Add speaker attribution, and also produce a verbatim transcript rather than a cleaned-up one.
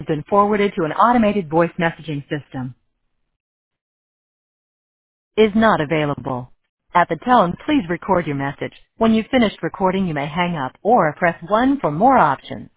Speaker 1: has been forwarded to an automated voice messaging system. Is not available. At the tone, please record your message. When you've finished recording, you may hang up or press one for more options.